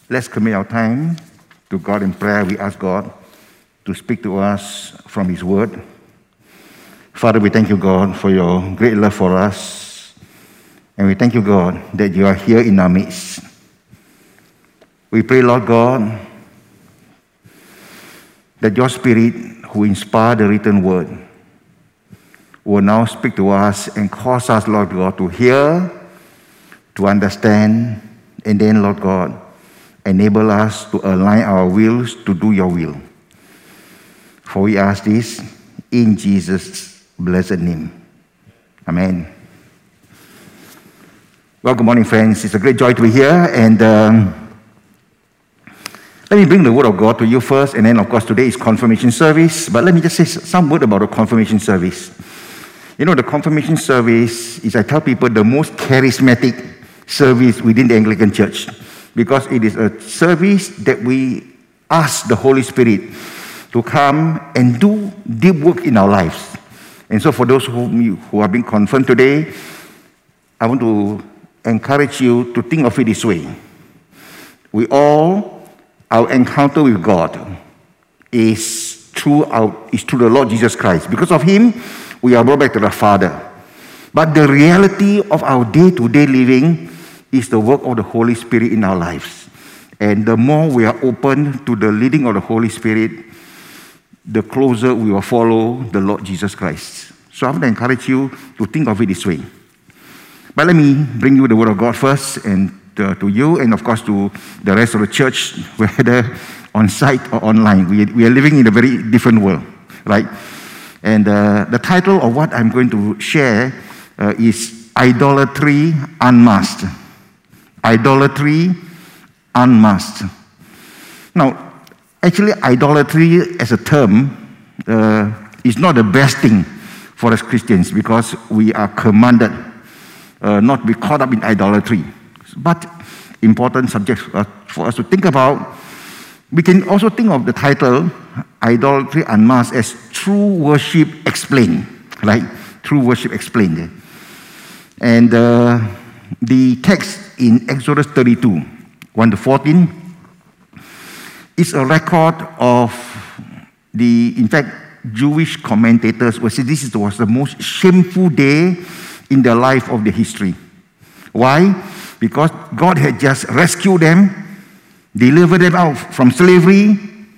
Let's commit our time to God in prayer. We ask God to speak to us from His Word. Father, we thank you, God, for your great love for us. And we thank you, God, that you are here in our midst. We pray, Lord God, that your Spirit, who inspired the written Word, will now speak to us and cause us, Lord God, to hear, to understand, and then, Lord God, enable us to align our wills to do your will. For we ask this in Jesus' blessed name. Amen. Well, good morning, friends. It's a great joy to be here. And let me bring the Word of God to you first. And then, of course, today is confirmation service. But let me just say some word about the confirmation service. You know, the confirmation service is, I tell people, the most charismatic service within the Anglican Church, because it is a service that we ask the Holy Spirit to come and do deep work in our lives. And so for those who have been confirmed today, I want to encourage you to think of it this way. Our encounter with God is through the Lord Jesus Christ. Because of Him, we are brought back to the Father. But the reality of our day-to-day living is the work of the Holy Spirit in our lives. And the more we are open to the leading of the Holy Spirit, the closer we will follow the Lord Jesus Christ. So I want to encourage you to think of it this way. But let me bring you the Word of God first, and to you, and of course to the rest of the church, whether on site or online. We are living in a very different world, right? And the title of what I'm going to share is Idolatry Unmasked. Idolatry Unmasked. Now, actually, idolatry as a term is not the best thing for us Christians, because we are commanded not to be caught up in idolatry. But important subject for us to think about. We can also think of the title, Idolatry Unmasked, as True Worship Explained, right? True Worship Explained. And the text in Exodus 32, 1-14, is a record of in fact, Jewish commentators will say this was the most shameful day in the life of the history. Why? Because God had just rescued them, delivered them out from slavery,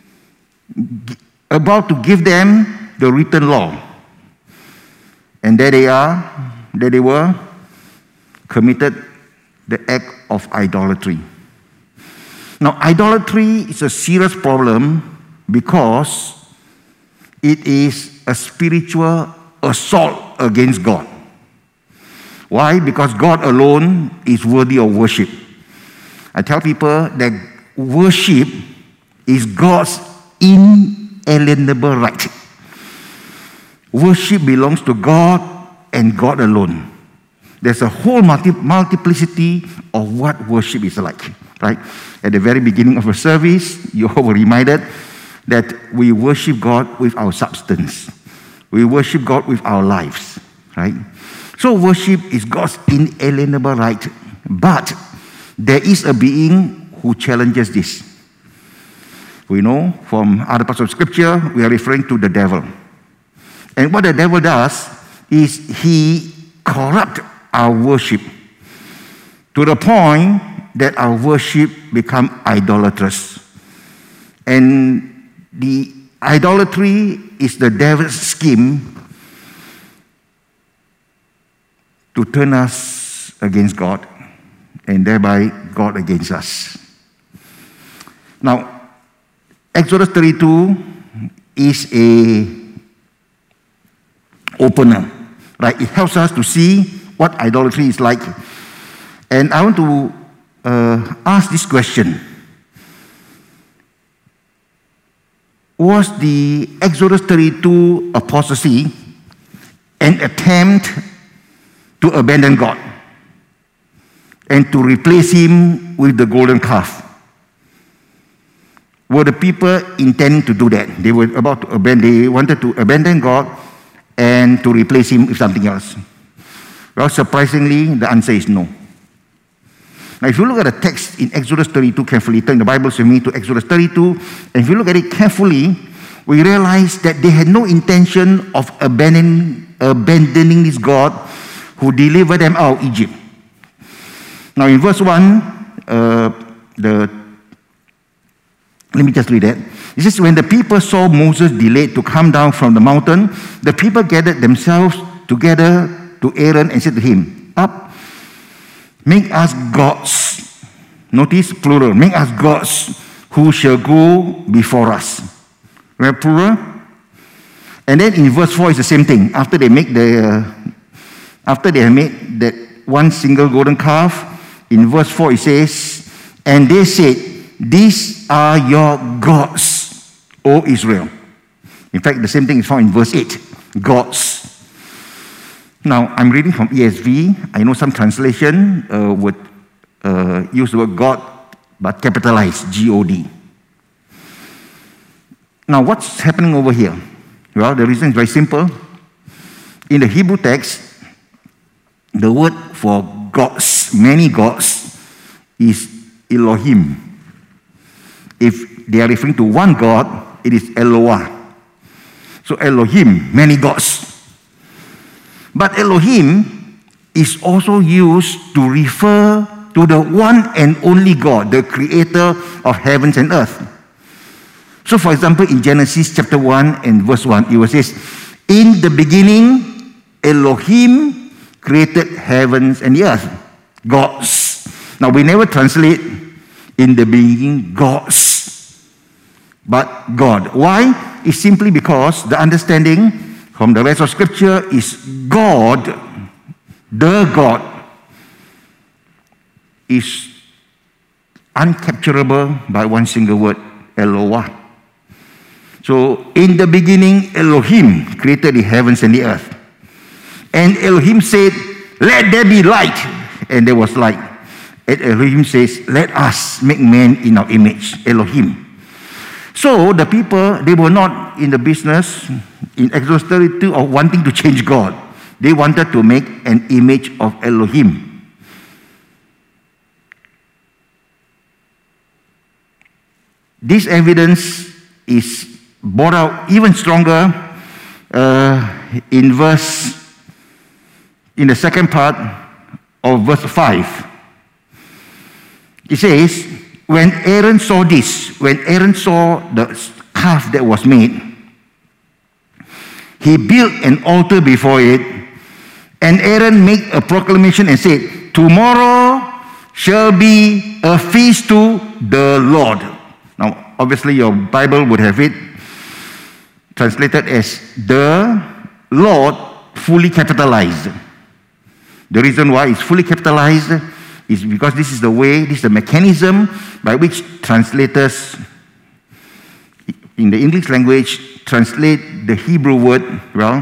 about to give them the written law. And there they were, committed the act of idolatry. Now, idolatry is a serious problem because it is a spiritual assault against God. Why? Because God alone is worthy of worship. I tell people that worship is God's inalienable right. Worship belongs to God and God alone. There's a whole multiplicity of what worship is like, right? At the very beginning of a service, you all were reminded that we worship God with our substance. We worship God with our lives, right? So worship is God's inalienable right. But there is a being who challenges this. We know from other parts of Scripture, we are referring to the devil. And what the devil does is he corrupts our worship to the point that our worship becomes idolatrous. And the idolatry is the devil's scheme to turn us against God, and thereby God against us. Now, Exodus 32 is an opener, right? It helps us to see what idolatry is like. And I want to ask this question. Was the Exodus 32 apostasy an attempt to abandon God and to replace Him with the golden calf? Were the people intending to do that? They wanted to abandon God and to replace Him with something else. Well, surprisingly, the answer is no. Now, if you look at the text in Exodus 32 carefully, turn the Bibles with me to Exodus 32, and if you look at it carefully, we realize that they had no intention of abandoning this God who delivered them out of Egypt. Now, in verse 1, let me just read that. It says, when the people saw Moses delayed to come down from the mountain, the people gathered themselves together to Aaron and said to him, up, make us gods. Notice plural, make us gods who shall go before us. Right, plural? And then in verse 4 it's the same thing. After they have made that one single golden calf, in verse 4 it says, and they said, these are your gods, O Israel. In fact, the same thing is found in verse 8, gods. Now, I'm reading from ESV. I know some translation would use the word God, but capitalize, G-O-D. Now, what's happening over here? Well, the reason is very simple. In the Hebrew text, the word for gods, many gods, is Elohim. If they are referring to one God, it is Eloah. So Elohim, many gods. But Elohim is also used to refer to the one and only God, the creator of heavens and earth. So for example, in Genesis chapter 1 and verse 1, it says, in the beginning, Elohim created heavens and the earth. Gods. Now we never translate in the beginning gods, but God. Why? It's simply because the understanding from the rest of Scripture is God, the God, is uncapturable by one single word, Eloah. So, in the beginning, Elohim created the heavens and the earth. And Elohim said, let there be light. And there was light. And Elohim says, let us make man in our image, Elohim. So, the people, they were not in the business, in Exodus 32, of wanting to change God. They wanted to make an image of Elohim. This evidence is brought out even stronger in the second part of verse 5. It says, when Aaron saw this, when Aaron saw the calf that was made, he built an altar before it, and Aaron made a proclamation and said, tomorrow shall be a feast to the Lord. Now, obviously your Bible would have it translated as the Lord, fully capitalized. The reason why it's fully capitalized is because this is the way, this is the mechanism by which translators in the English language translate the Hebrew word, well,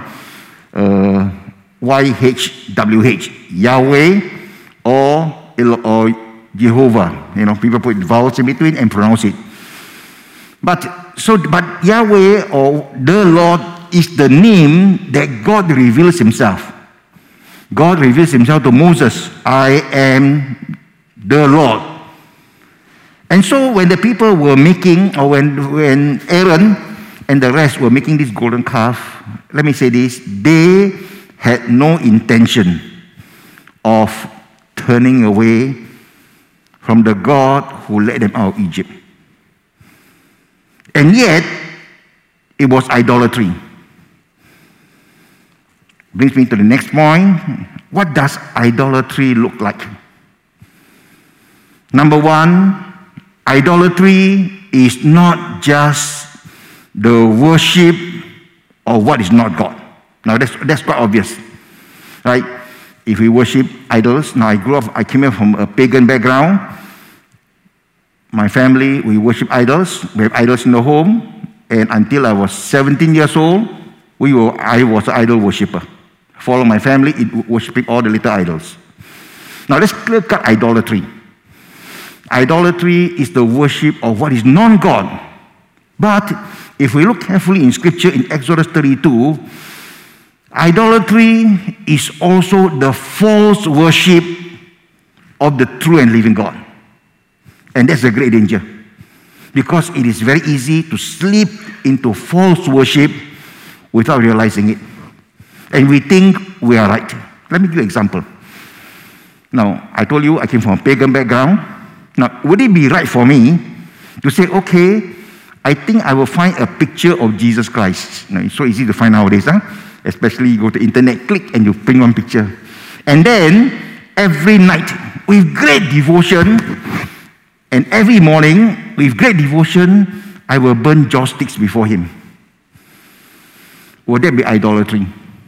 YHWH, Yahweh or Jehovah. You know, people put vowels in between and pronounce it. But Yahweh or the Lord is the name that God reveals himself. God reveals himself to Moses. I am the Lord. And so when the people were making, or when Aaron and the rest were making this golden calf, let me say this, they had no intention of turning away from the God who led them out of Egypt. And yet, it was idolatry. Brings me to the next point. What does idolatry look like? Number one, idolatry is not just the worship of what is not God. Now that's quite obvious, right? If we worship idols, now I came from a pagan background. My family, we worship idols. We have idols in the home. And until I was 17 years old, I was an idol worshiper. Follow my family in worshiping all the little idols. Now let's clear-cut idolatry. Idolatry is the worship of what is non-God. But if we look carefully in Scripture in Exodus 32, idolatry is also the false worship of the true and living God. And that's a great danger. Because it is very easy to slip into false worship without realizing it. And we think we are right. Let me give you an example. Now, I told you I came from a pagan background. Now, would it be right for me to say, okay, I think I will find a picture of Jesus Christ. Now, it's so easy to find nowadays, huh? Especially you go to the internet, click, and you print one picture. And then, every night, with great devotion, and every morning, with great devotion, I will burn joss sticks before him. Would that be idolatry?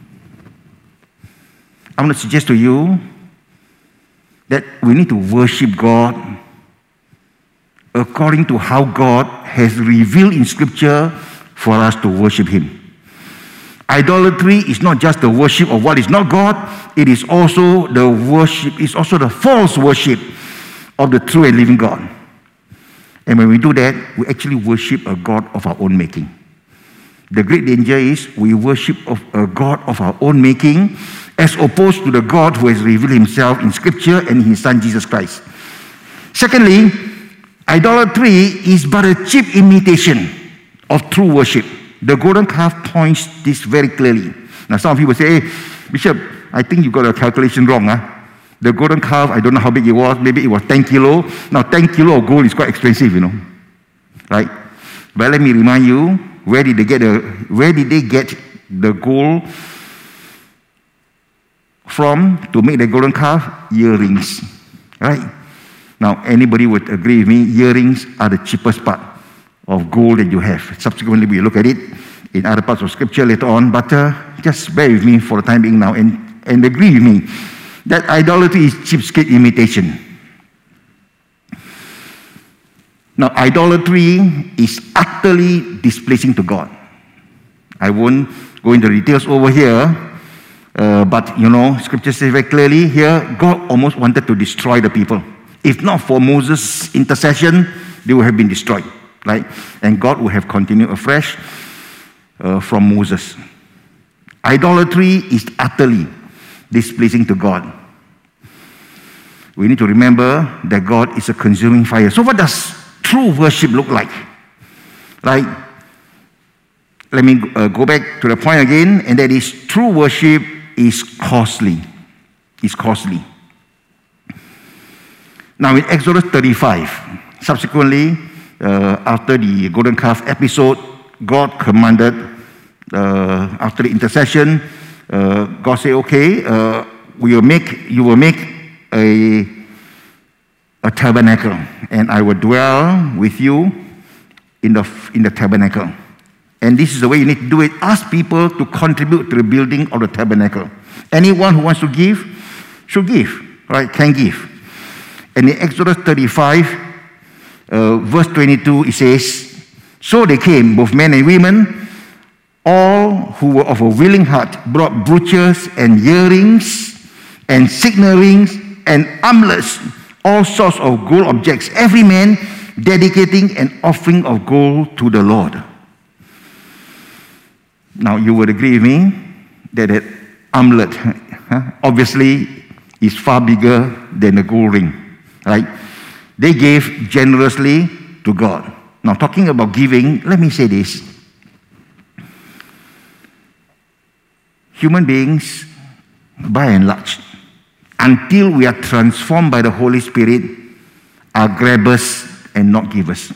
I want to suggest to you that we need to worship God according to how God has revealed in Scripture for us to worship him. Idolatry is not just the worship of what is not God, it is also the worship, it's also the false worship of the true and living God. And when we do that, we actually worship a God of our own making. The great danger is we worship of a God of our own making as opposed to the God who has revealed himself in Scripture and in his Son Jesus Christ. Secondly, idolatry is but a cheap imitation of true worship. The golden calf points this very clearly. Now some of you will say, hey, Bishop, I think you got a calculation wrong. The golden calf, I don't know how big it was. Maybe it was 10 kilo. Now 10 kilo of gold is quite expensive, you know. Right? But let me remind you, where did they get the gold from to make the golden calf? Earrings. Right? Now anybody would agree with me, earrings are the cheapest part of gold that you have. Subsequently, we look at it in other parts of Scripture later on, but just bear with me for the time being now and agree with me that idolatry is cheapskate imitation. Now, idolatry is utterly displeasing to God. I won't go into details over here, but you know, Scripture says very clearly here, God almost wanted to destroy the people. If not for Moses' intercession, they would have been destroyed. Right? And God will have continued afresh from Moses. Idolatry is utterly displeasing to God. We need to remember that God is a consuming fire. So what does true worship look like? Right? Let me go back to the point again, and that is true worship is costly. It's costly. Now in Exodus 35, subsequently, after the golden calf episode, God commanded, after the intercession, God said, okay, you will make a tabernacle, and I will dwell with you in the tabernacle. And this is the way you need to do it. Ask people to contribute to the building of the tabernacle. Anyone who wants to give, should give, right? Can give. And in Exodus 35, verse 22, it says, so they came, both men and women, all who were of a willing heart, brought brooches and earrings and signal rings and amulets, all sorts of gold objects, every man dedicating an offering of gold to the Lord. Now, you would agree with me that amulet, obviously, is far bigger than a gold ring, right? They gave generously to God. Now, talking about giving, let me say this. Human beings, by and large, until we are transformed by the Holy Spirit, are grabbers and not givers.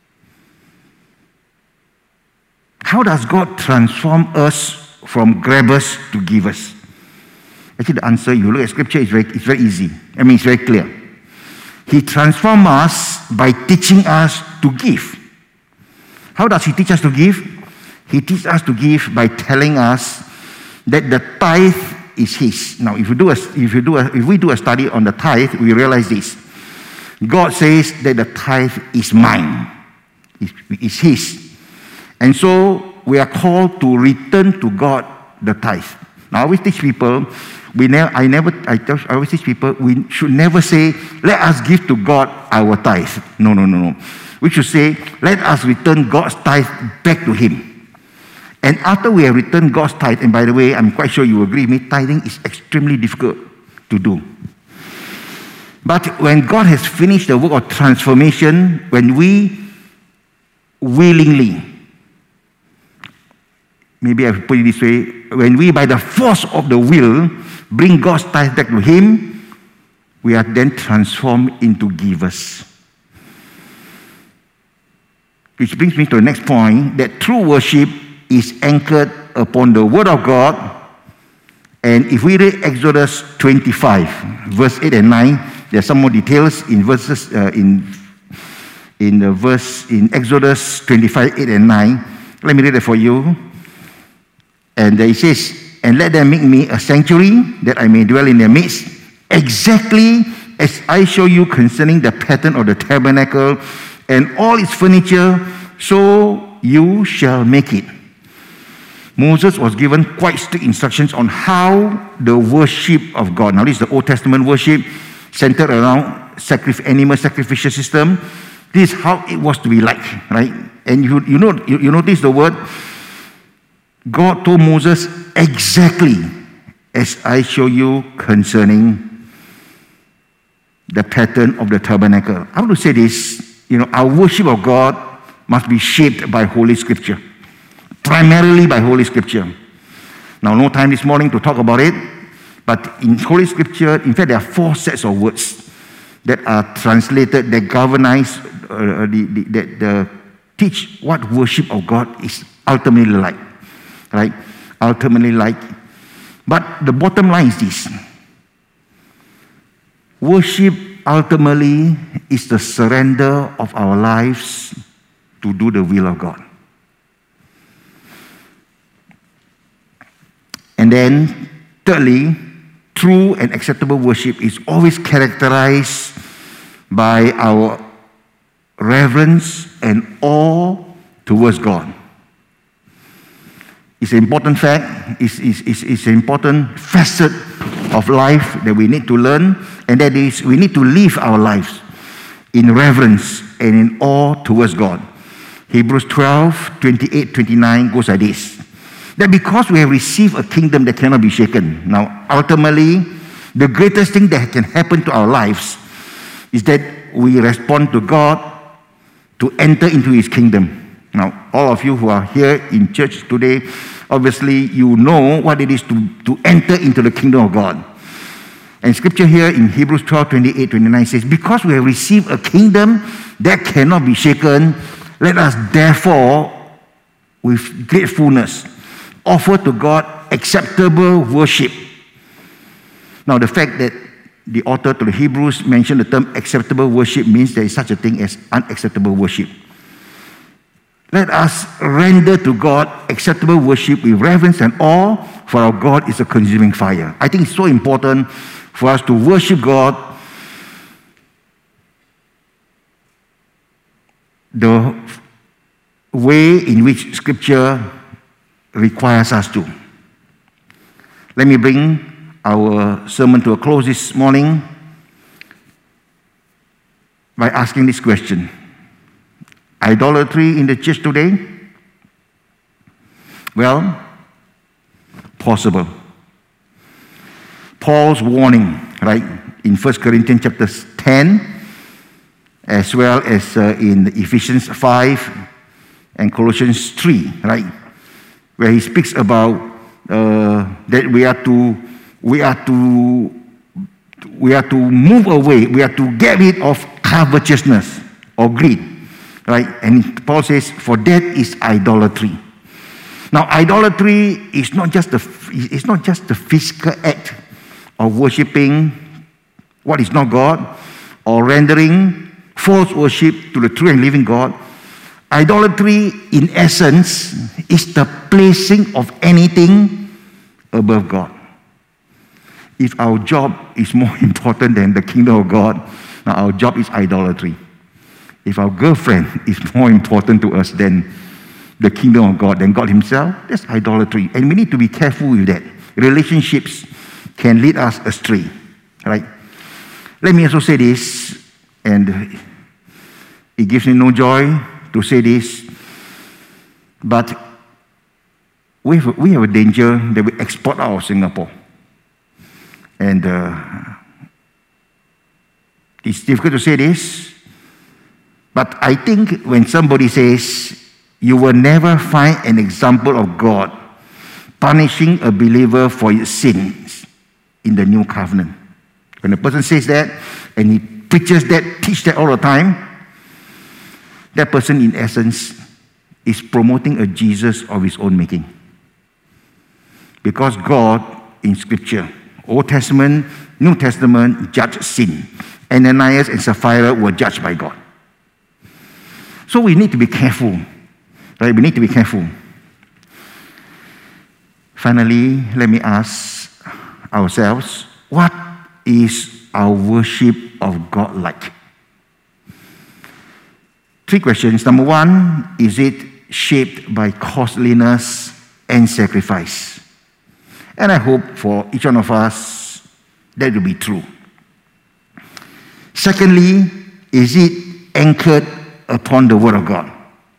How does God transform us from grabbers to givers? Actually, the answer, you look at Scripture, it's very easy. I mean, it's very clear. He transforms us by teaching us to give. How does He teach us to give? He teaches us to give by telling us that the tithe is His. Now, if we do a study on the tithe, we realize this. God says that the tithe is mine. It's His. And so, we are called to return to God the tithe. Now, I always teach people, I always teach people, we should never say, let us give to God our tithe. No. We should say, let us return God's tithe back to Him. And after we have returned God's tithe, and by the way, I'm quite sure you agree with me, tithing is extremely difficult to do. But when God has finished the work of transformation, when we willingly, maybe I put it this way, when we by the force of the will bring God's tithe back to Him, we are then transformed into givers. Which brings me to the next point, that true worship is anchored upon the Word of God. And if we read Exodus 25, verse 8 and 9, there are some more details in verses in Exodus 25, 8 and 9. Let me read it for you. And it says, "And let them make me a sanctuary, that I may dwell in their midst, exactly as I show you concerning the pattern of the tabernacle and all its furniture, so you shall make it." Moses was given quite strict instructions on how the worship of God. Now, this is the Old Testament worship centered around animal sacrificial system. This is how it was to be like, right? And you notice the word, God told Moses, exactly as I show you concerning the pattern of the tabernacle. I want to say this, our worship of God must be shaped by Holy Scripture. Primarily by Holy Scripture. Now, no time this morning to talk about it, but in Holy Scripture, in fact, there are 4 sets of words that are translated, that galvanize, that teach what worship of God is ultimately like. Right? Ultimately like. But the bottom line is this. Worship ultimately is the surrender of our lives to do the will of God. And then, thirdly, true and acceptable worship is always characterized by our reverence and awe towards God. It's an important fact, it's an important facet of life that we need to learn, and that is, we need to live our lives in reverence and in awe towards God. Hebrews 12, 28, 29 goes like this. That because we have received a kingdom that cannot be shaken. Now, ultimately, the greatest thing that can happen to our lives is that we respond to God to enter into His kingdom. Now, all of you who are here in church today, obviously you know what it is to enter into the kingdom of God. And scripture here in Hebrews 12, 28, 29 says, because we have received a kingdom that cannot be shaken, let us therefore, with gratefulness, offer to God acceptable worship. Now, the fact that the author to the Hebrews mentioned the term acceptable worship means there is such a thing as unacceptable worship. Let us render to God acceptable worship with reverence and awe, for our God is a consuming fire. I think it's so important for us to worship God the way in which Scripture requires us to. Let me bring our sermon to a close this morning by asking this question. Idolatry in the church today? Well, possible. Paul's warning, right, in 1 Corinthians chapter 10, as well as in Ephesians 5 and Colossians 3, right, where he speaks about that we are to move away, we are to get rid of covetousness or greed. Right? And Paul says, for that is idolatry. Now, idolatry is not just the physical act of worshipping what is not God or rendering false worship to the true and living God. Idolatry, in essence, is the placing of anything above God. If our job is more important than the kingdom of God, now our job is idolatry. If our girlfriend is more important to us than the kingdom of God, than God Himself, that's idolatry. And we need to be careful with that. Relationships can lead us astray. Right? Let me also say this, and it gives me no joy to say this, but we have a danger that we export out of Singapore. And It's difficult to say this, but I think when somebody says, you will never find an example of God punishing a believer for his sins in the new covenant. When a person says that, and he preaches that, teaches that all the time, that person in essence is promoting a Jesus of his own making. Because God in Scripture, Old Testament, New Testament, judged sin. Ananias and Sapphira were judged by God. So we need to be careful. Right? We need to be careful. Finally, let me ask ourselves, what is our worship of God like? 3 questions. Number 1, is it shaped by costliness and sacrifice? And I hope for each one of us that will be true. Secondly, is it anchored upon the Word of God?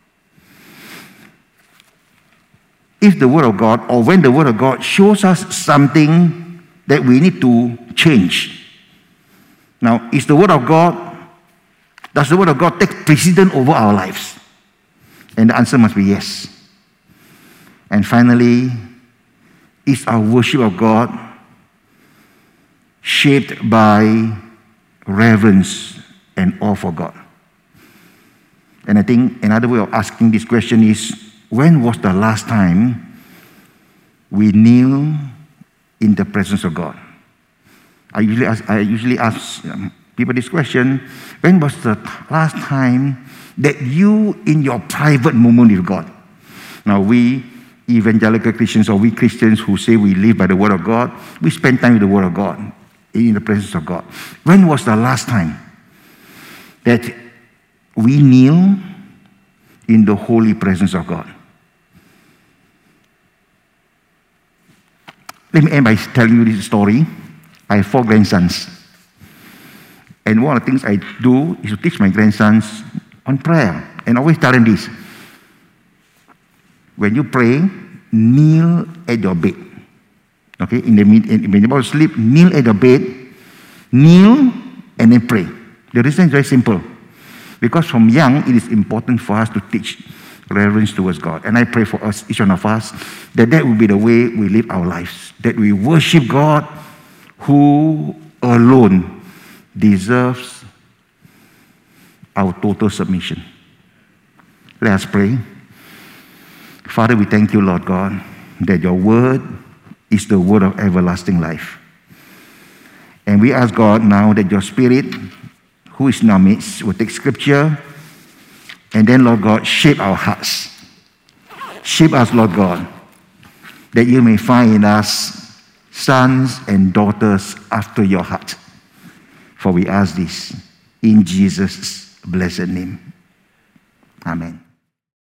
If the Word of God, or when the Word of God shows us something that we need to change. Now, is the Word of God, does the Word of God take precedence over our lives? And the answer must be yes. And finally, is our worship of God shaped by reverence and awe for God? And I think another way of asking this question is, when was the last time we kneel in the presence of God? I usually ask people this question, when was the last time that you, in your private moment with God? Now we evangelical Christians, or we Christians who say we live by the Word of God, we spend time with the Word of God, in the presence of God. When was the last time that we kneel in the holy presence of God? Let me end by telling you this story. I have 4 grandsons. And one of the things I do is to teach my grandsons on prayer. And I always tell them this. When you pray, kneel at your bed. Okay? When you're about to sleep, kneel at your bed. Kneel and then pray. The reason is very simple. Because from young, it is important for us to teach reverence towards God. And I pray for us, each one of us, that will be the way we live our lives. That we worship God who alone deserves our total submission. Let us pray. Father, we thank you, Lord God, that your word is the word of everlasting life. And we ask God now that your Spirit, who is in our midst, will take Scripture and then, Lord God, shape our hearts. Shape us, Lord God, that you may find in us sons and daughters after your heart. For we ask this in Jesus' blessed name. Amen.